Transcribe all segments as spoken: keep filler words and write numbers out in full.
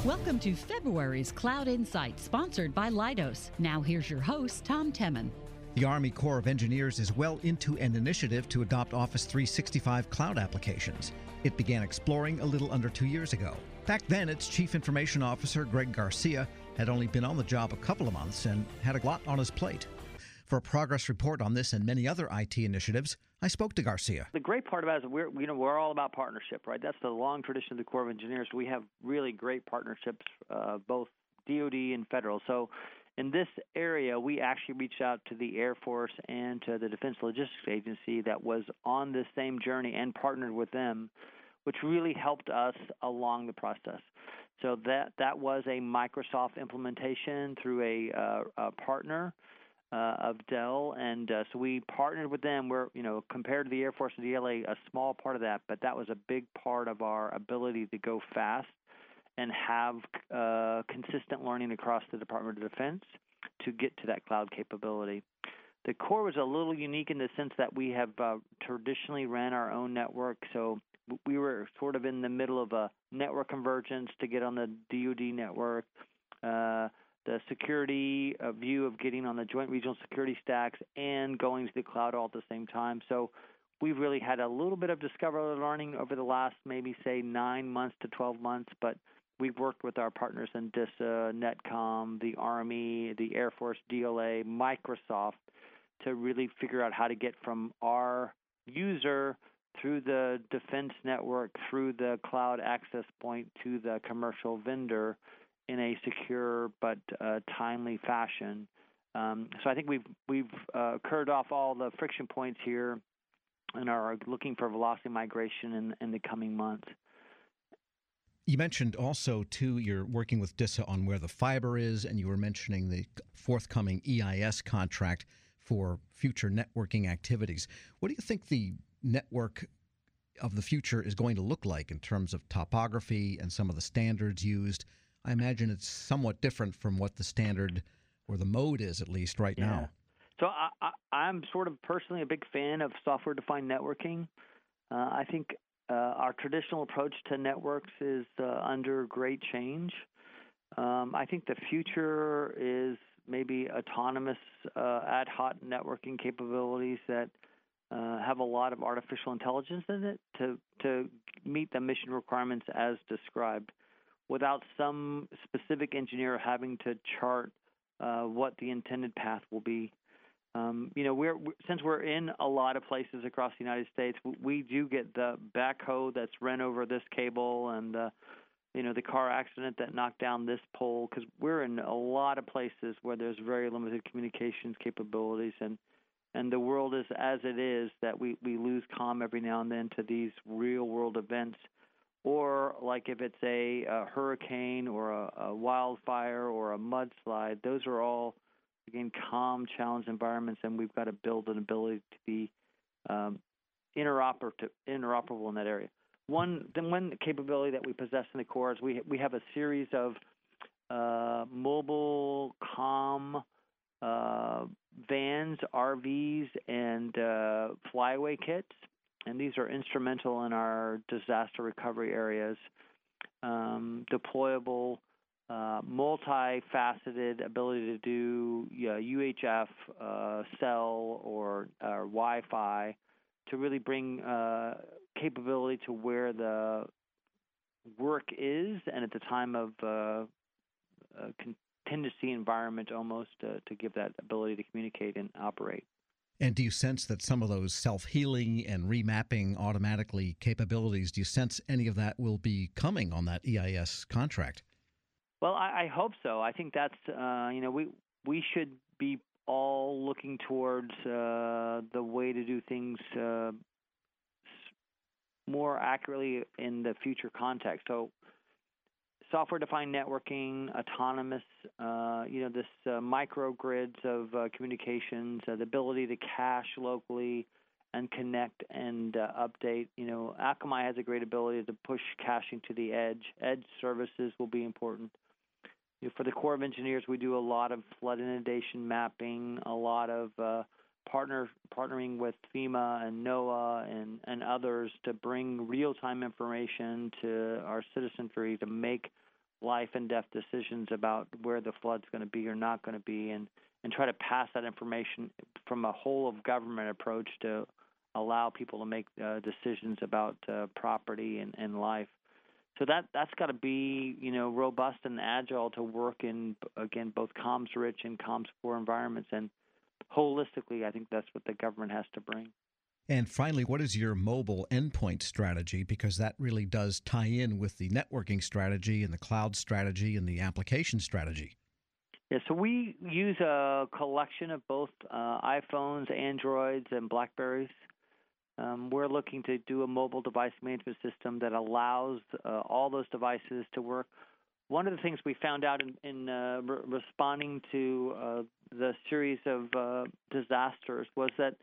Welcome to February's Cloud Insight, sponsored by Leidos. Now here's your host, Tom Temin. The Army Corps of Engineers is well into an initiative to adopt Office three sixty-five cloud applications. It began exploring a little under two years ago. Back then, its Chief Information Officer, Greg Garcia, had only been on the job a couple of months and had a lot on his plate. For a progress report on this and many other I T initiatives, I spoke to Garcia. The great part about it is we're, you know, we're all about partnership, right? That's the long tradition of the Corps of Engineers. We have really great partnerships, uh, both D O D and federal. So in this area, we actually reached out to the Air Force and to the Defense Logistics Agency that was on this same journey and partnered with them, which really helped us along the process. So that that was a Microsoft implementation through a, uh, a partner uh, of Dell, and uh, so we partnered with them. We're, you know, compared to the Air Force and D L A, a small part of that, but that was a big part of our ability to go fast and have uh, consistent learning across the Department of Defense to get to that cloud capability. The Corps was a little unique in the sense that we have uh, traditionally ran our own network, so we were sort of in the middle of a network convergence to get on the D O D network, uh, the security uh, view of getting on the Joint Regional Security Stacks and going to the cloud all at the same time. So we've really had a little bit of discovery learning over the last maybe, say, nine months to twelve months, but we've worked with our partners in DISA, NetCom, the Army, the Air Force, D L A, Microsoft to really figure out how to get from our user through the defense network, through the cloud access point to the commercial vendor in a secure but uh, timely fashion. Um, so I think we've we've uh, curved off all the friction points here and are looking for velocity migration in, in the coming months. You mentioned also, too, you're working with DISA on where the fiber is, and you were mentioning the forthcoming E I S contract for future networking activities. What do you think the network of the future is going to look like in terms of topography and some of the standards used? I imagine it's somewhat different from what the standard or the mode is, at least right yeah. now. So I, I, I'm sort of personally a big fan of software-defined networking. Uh, I think uh, our traditional approach to networks is uh, under great change. Um, I think the future is maybe autonomous uh, ad hoc networking capabilities that uh, have a lot of artificial intelligence in it to, to meet the mission requirements as described, without some specific engineer having to chart uh, what the intended path will be. Um, you know, we're since we're in a lot of places across the United States, we do get the backhoe that's ran over this cable and the, you know, the car accident that knocked down this pole, because we're in a lot of places where there's very limited communications capabilities, and and the world is as it is that we, we lose comm every now and then to these real-world events. Or like if it's a, a hurricane or a, a wildfire or a mudslide, those are all, again, calm, challenged environments, and we've got to build an ability to be um, interoper- interoperable in that area. One, then one capability that we possess in the Corps is we we have a series of uh, mobile comm uh, vans, R Vs, and uh, flyaway kits. And these are instrumental in our disaster recovery areas. Um, deployable, uh, multifaceted ability to do uh, U H F, uh, cell, or, or Wi-Fi to really bring uh, capability to where the work is and at the time of uh, a contingency environment almost uh, to give that ability to communicate and operate. And do you sense that some of those self-healing and remapping automatically capabilities, do you sense any of that will be coming on that E I S contract? Well, I, I hope so. I think that's, uh, you know, we we should be all looking towards uh, the way to do things uh, more accurately in the future context. So software-defined networking, autonomous, uh, you know, this uh, microgrids of uh, communications, uh, the ability to cache locally and connect and uh, update. You know, Akamai has a great ability to push caching to the edge. Edge services will be important. You know, for the Corps of Engineers, we do a lot of flood inundation mapping, a lot of uh, partner partnering with FEMA and NOAA and, and others to bring real-time information to our citizenry to make life and death decisions about where the flood's going to be or not going to be, and, and try to pass that information from a whole of government approach to allow people to make uh, decisions about uh, property and, and life. So that, that's got to be, you know, robust and agile to work in, again, both comms-rich and comms-poor environments. And holistically, I think that's what the government has to bring. And finally, what is your mobile endpoint strategy? Because that really does tie in with the networking strategy and the cloud strategy and the application strategy. Yeah, so we use a collection of both uh, iPhones, Androids, and BlackBerries. Um, we're looking to do a mobile device management system that allows uh, all those devices to work. One of the things we found out in, in uh, re- responding to uh, the series of uh, disasters was that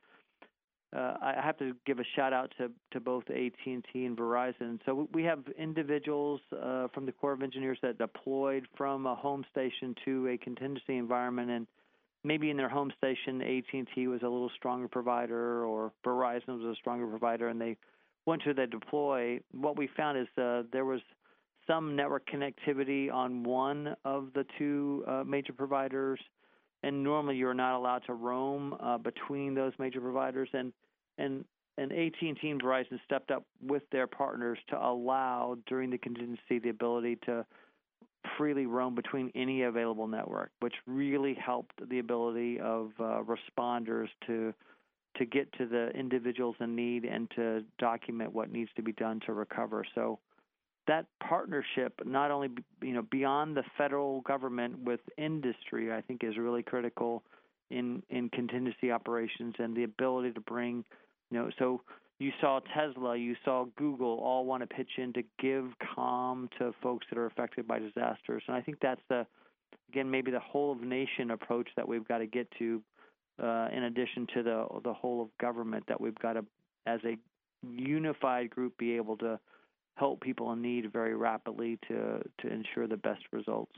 uh, I have to give a shout out to, to both A T and T and Verizon. So we have individuals uh, from the Corps of Engineers that deployed from a home station to a contingency environment, and maybe in their home station, A T and T was a little stronger provider or Verizon was a stronger provider, and they went to the deploy. What we found is uh, there was some network connectivity on one of the two uh, major providers, and normally you're not allowed to roam uh, between those major providers. And and and A T and T and Verizon stepped up with their partners to allow, during the contingency, the ability to freely roam between any available network, which really helped the ability of uh, responders to to get to the individuals in need and to document what needs to be done to recover. So that partnership, not only you know beyond the federal government with industry, I think is really critical in in contingency operations and the ability to bring, you know, so you saw Tesla, you saw Google all want to pitch in to give comm to folks that are affected by disasters. And I think that's the, again, maybe the whole of nation approach that we've got to get to, uh, in addition to the the whole of government, that we've got to, as a unified group, be able to help people in need very rapidly to, to ensure the best results.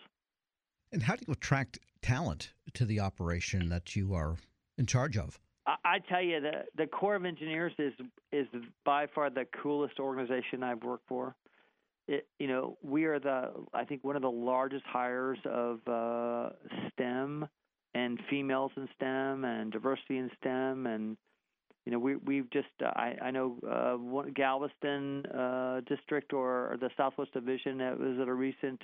And how do you attract talent to the operation that you are in charge of? I tell you, the the Corps of Engineers is is by far the coolest organization I've worked for. It, you know, we are the I think one of the largest hires of uh, STEM and females in STEM and diversity in STEM, and you know we we've just uh, I I know uh, one, Galveston uh, district or, or the Southwest Division that was at a recent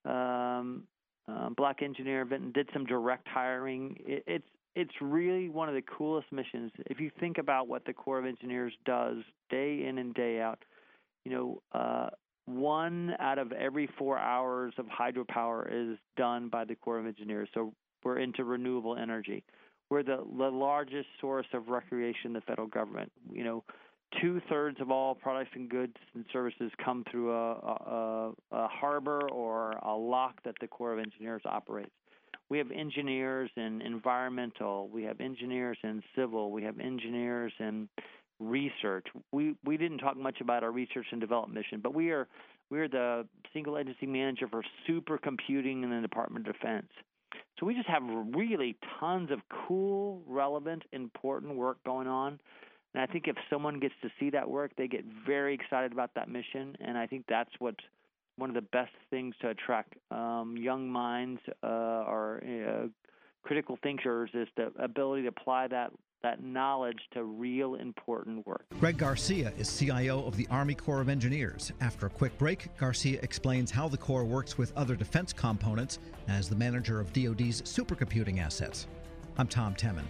um, uh, Black engineer event and did some direct hiring. It, it's It's really one of the coolest missions. If you think about what the Corps of Engineers does day in and day out, you know, uh, one out of every four hours of hydropower is done by the Corps of Engineers. So we're into renewable energy. We're the, the largest source of recreation in the federal government. You know, two-thirds of all products and goods and services come through a, a, a harbor or a lock that the Corps of Engineers operates. We have engineers in environmental. We have engineers in civil. We have engineers in research. We we didn't talk much about our research and development mission, but we are we are the single agency manager for supercomputing in the Department of Defense. So we just have really tons of cool, relevant, important work going on. And I think if someone gets to see that work, they get very excited about that mission. And I think that's what's one of the best things to attract um, young minds uh, or uh, critical thinkers is the ability to apply that that knowledge to real important work. Greg Garcia is C I O of the Army Corps of Engineers. After a quick break, Garcia explains how the Corps works with other defense components as the manager of D O D's supercomputing assets. I'm Tom Temin.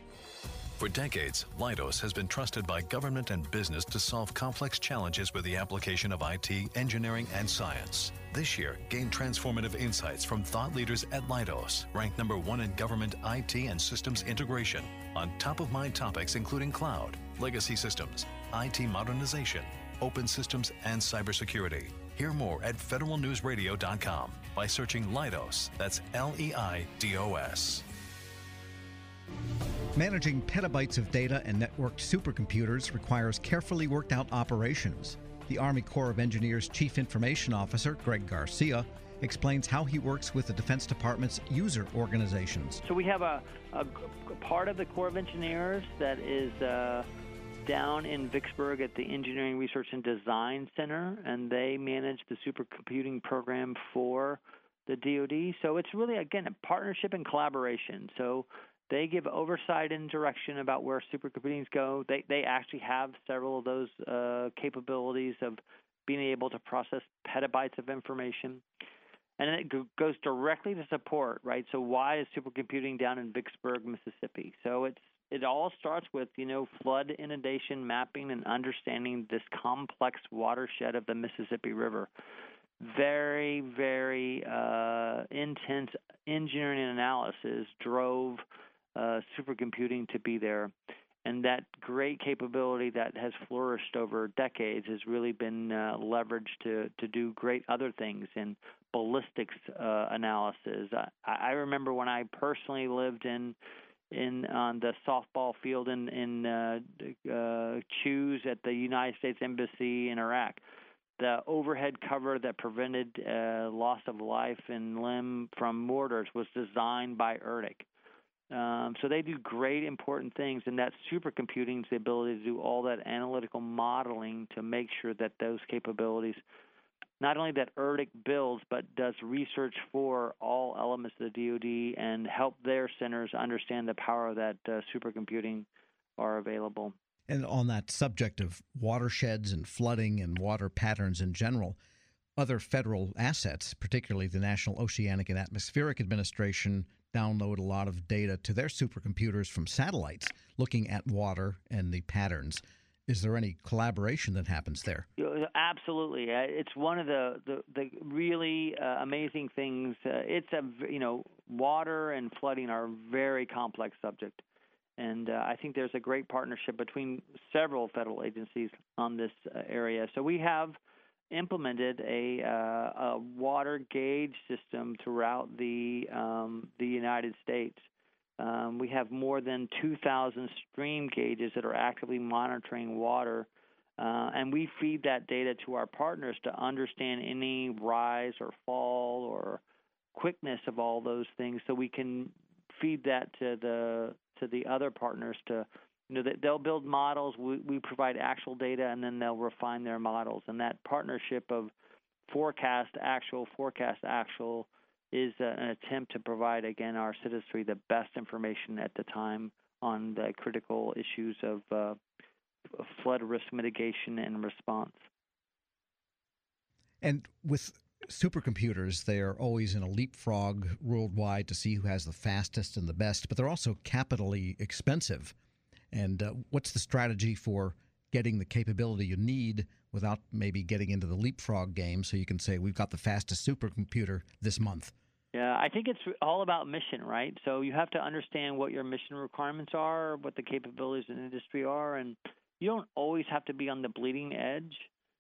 For decades, Leidos has been trusted by government and business to solve complex challenges with the application of I T, engineering, and science. This year, gain transformative insights from thought leaders at Leidos, ranked number one in government I T and systems integration, on top-of-mind topics including cloud, legacy systems, I T modernization, open systems, and cybersecurity. Hear more at federal news radio dot com by searching Leidos. That's L E I D O S. Managing petabytes of data and networked supercomputers requires carefully worked out operations. The Army Corps of Engineers Chief Information Officer, Greg Garcia, explains how he works with the Defense Department's user organizations. So we have a, a part of the Corps of Engineers that is uh, down in Vicksburg at the Engineering Research and Design Center, and they manage the supercomputing program for the D O D. So it's really, again, a partnership and collaboration. So they give oversight and direction about where supercomputings go. They they actually have several of those uh, capabilities of being able to process petabytes of information. And it go- goes directly to support, right? So why is supercomputing down in Vicksburg, Mississippi? So it's it all starts with, you know, flood inundation mapping and understanding this complex watershed of the Mississippi River. Very, very uh, intense engineering and analysis drove uh, supercomputing to be there. And that great capability that has flourished over decades has really been uh, leveraged to, to do great other things in ballistics uh, analysis. I, I remember when I personally lived in in on the softball field in in uh, uh, Choose at the United States Embassy in Iraq. The overhead cover that prevented uh, loss of life and limb from mortars was designed by ERDIC. Um, so they do great, important things, and that supercomputing is the ability to do all that analytical modeling to make sure that those capabilities, not only that ERDIC builds, but does research for all elements of the D O D and help their centers understand the power of that uh, supercomputing are available. And on that subject of watersheds and flooding and water patterns in general, other federal assets, particularly the National Oceanic and Atmospheric Administration, download a lot of data to their supercomputers from satellites looking at water and the patterns. Is there any collaboration that happens there? Absolutely. It's one of the, the, the really uh, amazing things. Uh, it's a, you know, water and flooding are a very complex subject. And uh, I think there's a great partnership between several federal agencies on this uh, area. So we have implemented a, uh, a water gauge system throughout the um, the United States. Um, we have more than two thousand stream gauges that are actively monitoring water, uh, and we feed that data to our partners to understand any rise or fall or quickness of all those things, so we can feed that to the to the other partners to. You know, they'll build models, we, we provide actual data, and then they'll refine their models. And that partnership of forecast actual, forecast actual is uh, an attempt to provide, again, our citizenry the best information at the time on the critical issues of uh, flood risk mitigation and response. And with supercomputers, they are always in a leapfrog worldwide to see who has the fastest and the best, but they're also capitally expensive. And uh, what's the strategy for getting the capability you need without maybe getting into the leapfrog game so you can say, we've got the fastest supercomputer this month? Yeah, I think it's all about mission, right? So you have to understand what your mission requirements are, what the capabilities in the industry are, and you don't always have to be on the bleeding edge.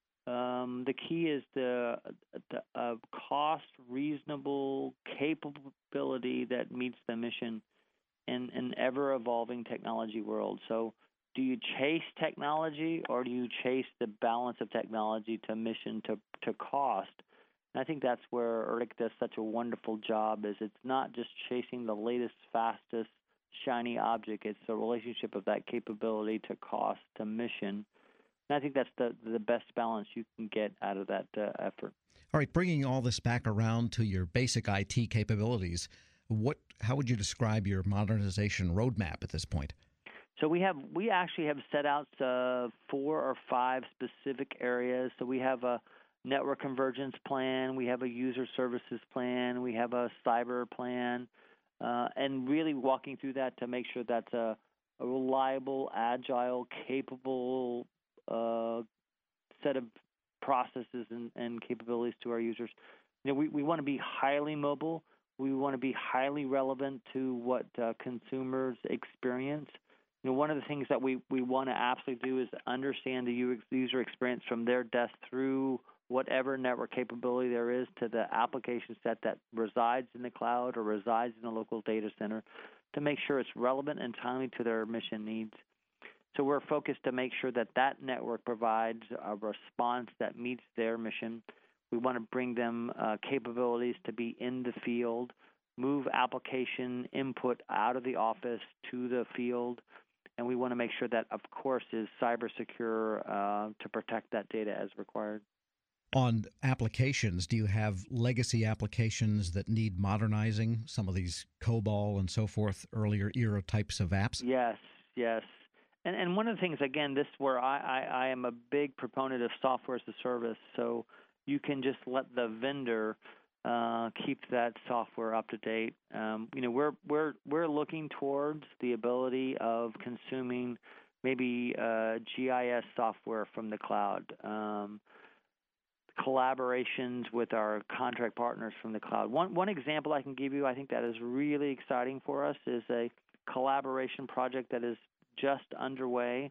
Um, the key is the, the uh, cost, reasonable capability that meets the mission in an ever-evolving technology world. So do you chase technology, or do you chase the balance of technology to mission to, to cost? And I think that's where ERDIC does such a wonderful job, is it's not just chasing the latest, fastest, shiny object. It's the relationship of that capability to cost to mission. And I think that's the, the best balance you can get out of that uh, effort. All right, bringing all this back around to your basic I T capabilities, What? How would you describe your modernization roadmap at this point? So we have we actually have set out uh, four or five specific areas. So we have a network convergence plan, we have a user services plan, we have a cyber plan, uh, and really walking through that to make sure that's a, a reliable, agile, capable uh, set of processes and, and capabilities to our users. You know, we, we want to be highly mobile. We want to be highly relevant to what uh, consumers experience. You know, one of the things that we, we want to absolutely do is understand the user experience from their desk through whatever network capability there is to the application set that resides in the cloud or resides in a local data center to make sure it's relevant and timely to their mission needs. So we're focused to make sure that that network provides a response that meets their mission. We want to bring them uh, capabilities to be in the field, move application input out of the office to the field, and we want to make sure that, of course, is cyber secure uh, to protect that data as required. On applications, do you have legacy applications that need modernizing, some of these COBOL and so forth, earlier era types of apps? Yes, yes. And and one of the things, again, this is where I, I, I am a big proponent of software as a service. So you can just let the vendor uh, keep that software up to date. Um, you know, we're we're we're looking towards the ability of consuming maybe uh, G I S software from the cloud. Um, collaborations with our contract partners from the cloud. One one example I can give you, I think that is really exciting for us, is a collaboration project that is just underway,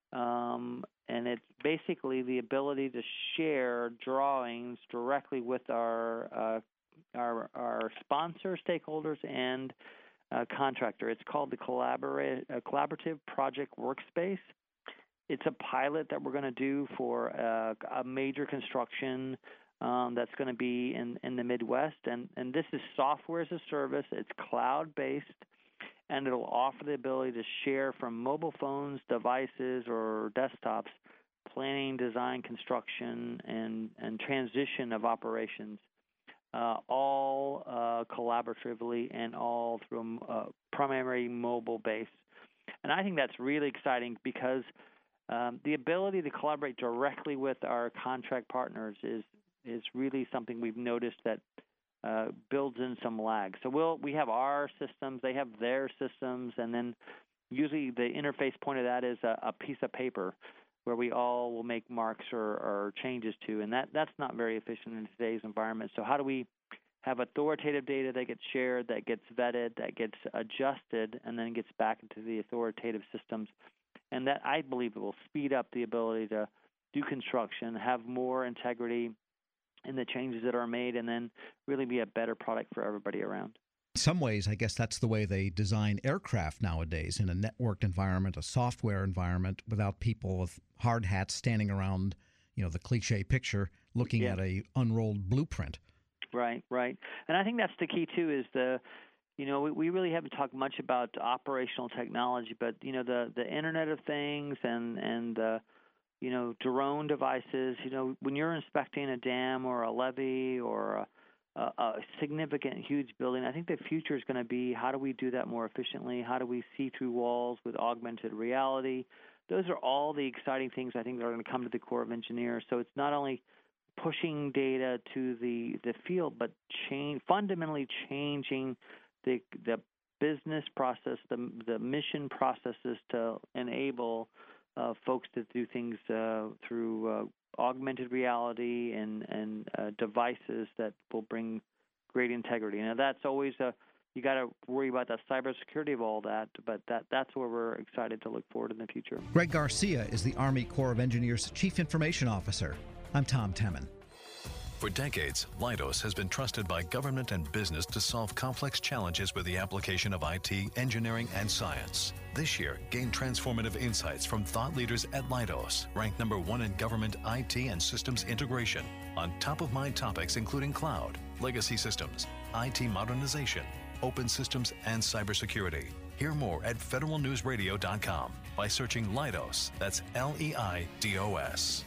um, and it's basically the ability to share drawings directly with our uh, our, our sponsor, stakeholders, and uh, contractor. It's called the Collabora- uh, Collaborative Project Workspace. It's a pilot that we're going to do for uh, a major construction um, that's going to be in, in the Midwest. And, and this is software as a service. It's cloud-based, and it'll offer the ability to share from mobile phones, devices, or desktops, planning, design, construction, and, and transition of operations, uh, all uh, collaboratively and all through a uh, primary mobile base. And I think that's really exciting because Um, the ability to collaborate directly with our contract partners is is really something we've noticed that uh, builds in some lag. So we'll we have our systems, they have their systems, and then usually the interface point of that is a, a piece of paper where we all will make marks or, or changes to, and that, that's not very efficient in today's environment. So how do we have authoritative data that gets shared, that gets vetted, that gets adjusted, and then gets back into the authoritative systems? And that, I believe, it will speed up the ability to do construction, have more integrity in the changes that are made, and then really be a better product for everybody around. In some ways, I guess that's the way they design aircraft nowadays, in a networked environment, a software environment, without people with hard hats standing around, you know, the cliche picture, looking yeah. at a unrolled blueprint. Right, right. And I think that's the key, too, is the You know, we, we really haven't talked much about operational technology, but, you know, the, the Internet of Things and, and uh, you know, drone devices, you know, when you're inspecting a dam or a levee or a, a, a significant, huge building, I think the future is going to be how do we do that more efficiently? How do we see through walls with augmented reality? Those are all the exciting things I think that are going to come to the Corps of Engineers. So it's not only pushing data to the, the field, but change, fundamentally changing the the business process, the the mission processes to enable uh, folks to do things uh, through uh, augmented reality and and uh, devices that will bring great integrity. Now that's always a you got to worry about the cybersecurity of all that, but that that's where we're excited to look forward in the future. Greg Garcia is the Army Corps of Engineers Chief Information Officer. I'm Tom Temin. For decades, Leidos has been trusted by government and business to solve complex challenges with the application of I T, engineering, and science. This year, gain transformative insights from thought leaders at Leidos, ranked number one in government I T and systems integration, on top-of-mind topics including cloud, legacy systems, I T modernization, open systems, and cybersecurity. Hear more at federal news radio dot com by searching Leidos. That's L E I D O S.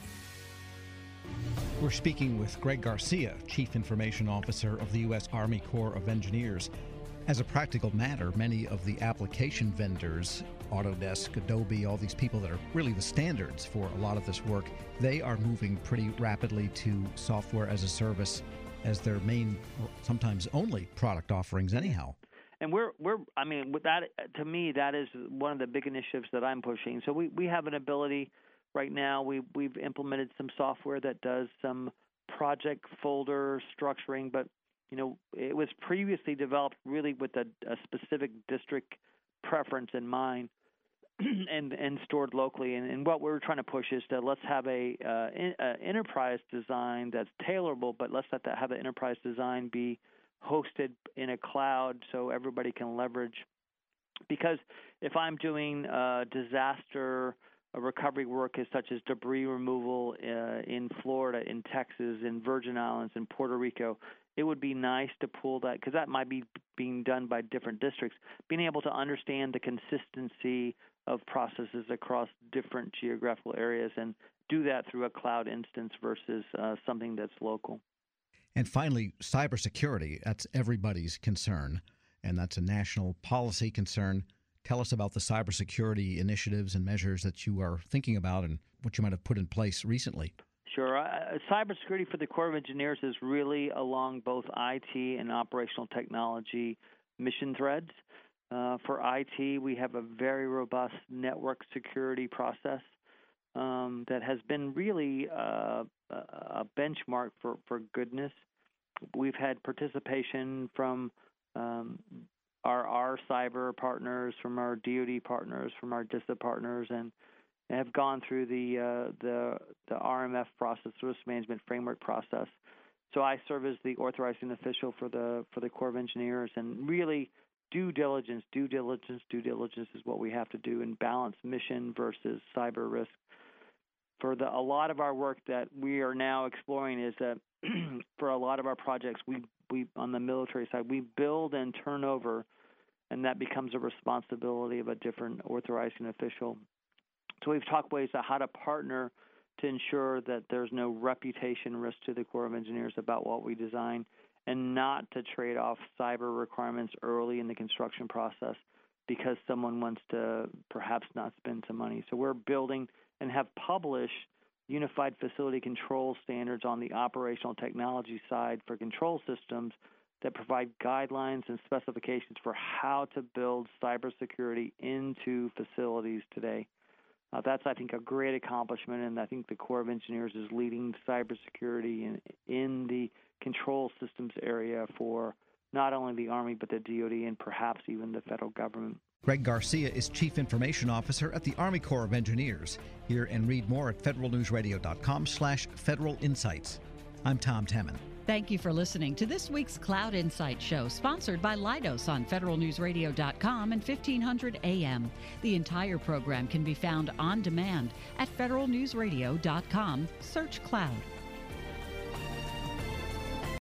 We're speaking with Greg Garcia, Chief Information Officer of the U S Army Corps of Engineers. As a practical matter, many of the application vendors, Autodesk, Adobe, all these people that are really the standards for a lot of this work, they are moving pretty rapidly to software as a service as their main, sometimes only, product offerings anyhow. And we're we're I mean, with that, to me, that is one of the big initiatives that I'm pushing. So we, we have an ability. Right now, we, we've implemented some software that does some project folder structuring, but you know it was previously developed really with a, a specific district preference in mind, and and stored locally. And, and what we're trying to push is to let's have a, uh, in, a enterprise design that's tailorable, but let's let that have the enterprise design be hosted in a cloud so everybody can leverage. Because if I'm doing uh, disaster recovery work is such as debris removal uh, in Florida, in Texas, in Virgin Islands, in Puerto Rico, it would be nice to pull that, because that might be being done by different districts, being able to understand the consistency of processes across different geographical areas and do that through a cloud instance versus uh, something that's local. And finally, cybersecurity, that's everybody's concern, and that's a national policy concern. Tell us about the cybersecurity initiatives and measures that you are thinking about and what you might have put in place recently. Sure. Uh, cybersecurity for the Corps of Engineers is really along both I T and operational technology mission threads. Uh, for I T, we have a very robust network security process um, that has been really uh, a benchmark for, for goodness. We've had participation from um, our, our cyber partners, from our D O D partners, from our DISA partners, and have gone through the uh, the the R M F process, risk management framework process. So I serve as the authorizing official for the for the Corps of Engineers, and really due diligence, due diligence, due diligence is what we have to do and balance mission versus cyber risk. For the a lot of our work that we are now exploring is that for a lot of our projects, we we on the military side we build and turn over, and that becomes a responsibility of a different authorizing official. So we've talked ways on how to partner to ensure that there's no reputation risk to the Corps of Engineers about what we design, and not to trade off cyber requirements early in the construction process because someone wants to perhaps not spend some money. So we're building and have published unified facility control standards on the operational technology side for control systems that provide guidelines and specifications for how to build cybersecurity into facilities today. Uh, that's, I think, a great accomplishment, and I think the Corps of Engineers is leading cybersecurity in, in the control systems area for not only the Army but the D O D and perhaps even the federal government. Greg Garcia is Chief Information Officer at the Army Corps of Engineers. Hear and read more at federalnewsradio.com slash Federal Insights. I'm Tom Temin. Thank you for listening to this week's Cloud Insight Show, sponsored by Leidos on federal news radio dot com and fifteen hundred A M. The entire program can be found on demand at federal news radio dot com. Search Cloud.